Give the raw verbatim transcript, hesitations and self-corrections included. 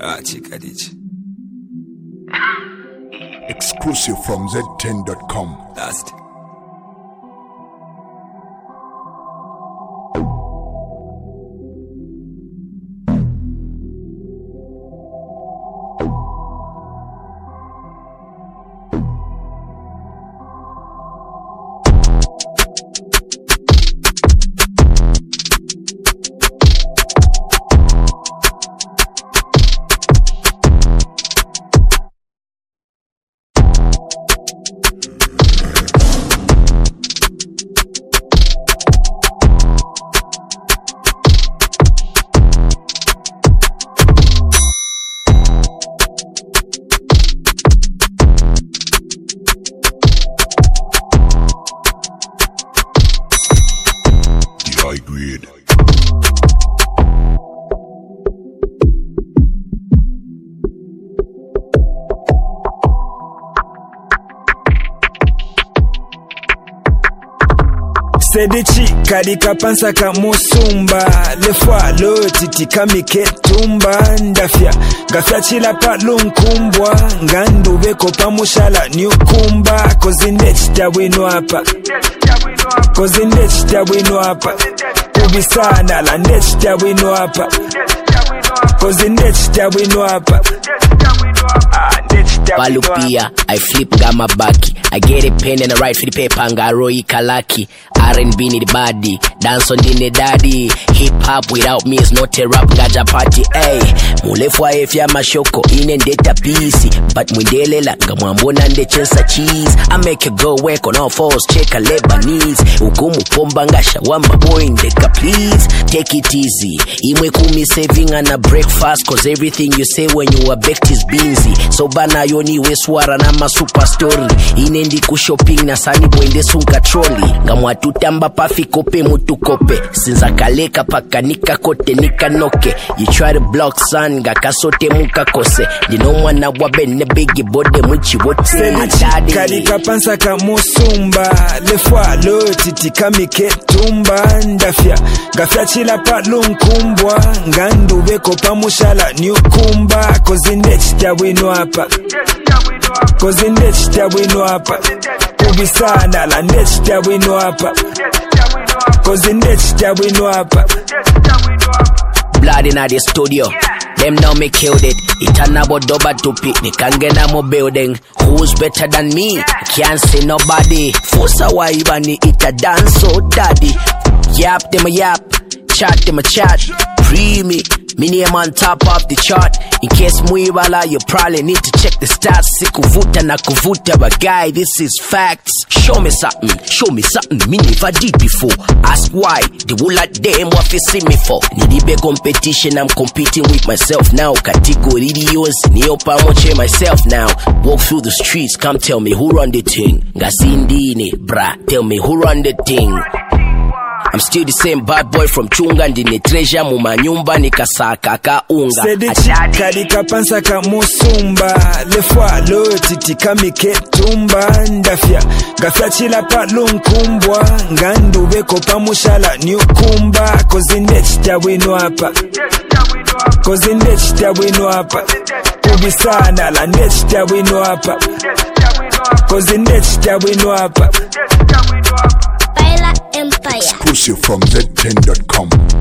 Ah, chica ditch. Exclusive from Z ten dot com. Last. High grade. C'est des chicas di kapansa ka musumba. Le fois le titi kamike tumba. Ndafia gafia chila pa lunkumbwa. Ngandu beko pa mushala nyukumba. Kozi ndechita wino hapa. Kozi ndechita wino hapa. Kubisana la ndechita wino hapa. Kozi ndechita wino hapa. Balupia, I flip gama baki. I get a pen and I write for the paper and Roi Kalaki. R and B need the body, dance on the daddy. Hip hop without me is not a rap gaja party. Ay, mulefwa efya mashoko ine ndeta pisi. But mwendelela gamwambona nde chensa cheese. I make it go work on all fours, check a Lebanese. Ukumu pomba ngasha wamba boy ndeka please. Take it easy. Imwe kumi saving and a breakfast. Cause everything you say when you are baked is beansy. So bana yoni we swara na ma super story. Inendi ku shopping na sani boende sunka troli. Gamwa tutamba pafi kope mutu kope. Sinza kaleka paka nika kote nika noke. You try to block sun gaka sote muka kose. Dino mwana wabene bigi bode muchi wote. Sedi kadika pansa ka musumba. Le fois le titi kamike tumba. Ndafia gafia chila pa lunkumbwa. Ngandu beko pa mushala nyukumba. Kozi ndechita wino hapa. Kozi ndechita wino hapa. Kubisana la ndechita wino hapa. Kozi ndechita wino hapa. Blood in the studio. Them now me killed it. Itanabo doba tupi. Nikangena mo building. Who's better than me? Can't say nobody. Fosa wa ibani ita dance so daddy. Yap them a yap. Chat them a chat. Pre me. Me name on top of the chart. In case muiwala, you probably need to check the stats. Sikuvuta na kuvuta, but guy, this is facts. Show me something, show me something me never did before. Ask why, the wool at them what you see me for. Nidibe competition, I'm competing with myself now. Category yours, niopa moche myself now. Walk through the streets, come tell me who run the thing. Gasindini, brah, tell me who run the thing. I'm still the same bad boy from Chunga. Ndine treasure muma nyumba nikasaka ka unga. Sedi chika di kapansa ka musumba. Le fois le titi kamike tumba. Ndafia gafia chila pa lunkumbwa. Ngandu beko pa mushala nyukumba. Kozi ndechita wino hapa. Kozi ndechita wino hapa. Kubisana la ndechita wino hapa. Kozi ndechita wino hapa. Exclusive from Z ten dot com.